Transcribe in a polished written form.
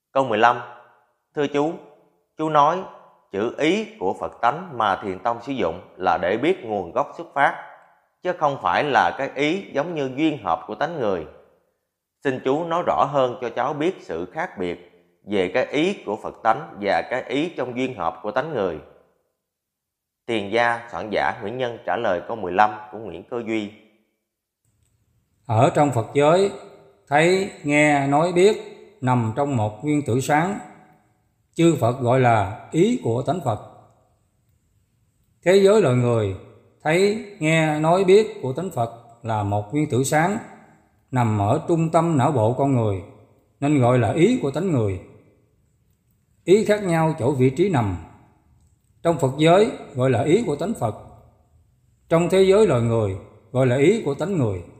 Câu 15. Thưa chú nói chữ ý của Phật tánh mà Thiền tông sử dụng là để biết nguồn gốc xuất phát, chứ không phải là cái ý giống như duyên hợp của tánh người. Xin chú nói rõ hơn cho cháu biết sự khác biệt về cái ý của Phật tánh và cái ý trong duyên hợp của tánh người. Tiền gia soạn giả Nguyễn Nhân trả lời câu 15 của Nguyễn Cơ Duy. Ở trong Phật giới, thấy, nghe, nói, biết nằm trong một nguyên tử sáng, chư Phật gọi là ý của tánh Phật. Thế giới loài người, thấy, nghe, nói, biết của tánh Phật là một nguyên tử sáng nằm ở trung tâm não bộ con người, nên gọi là ý của tánh người. Ý khác nhau chỗ vị trí nằm. Trong Phật giới gọi là ý của tánh Phật, trong thế giới loài người gọi là ý của tánh người.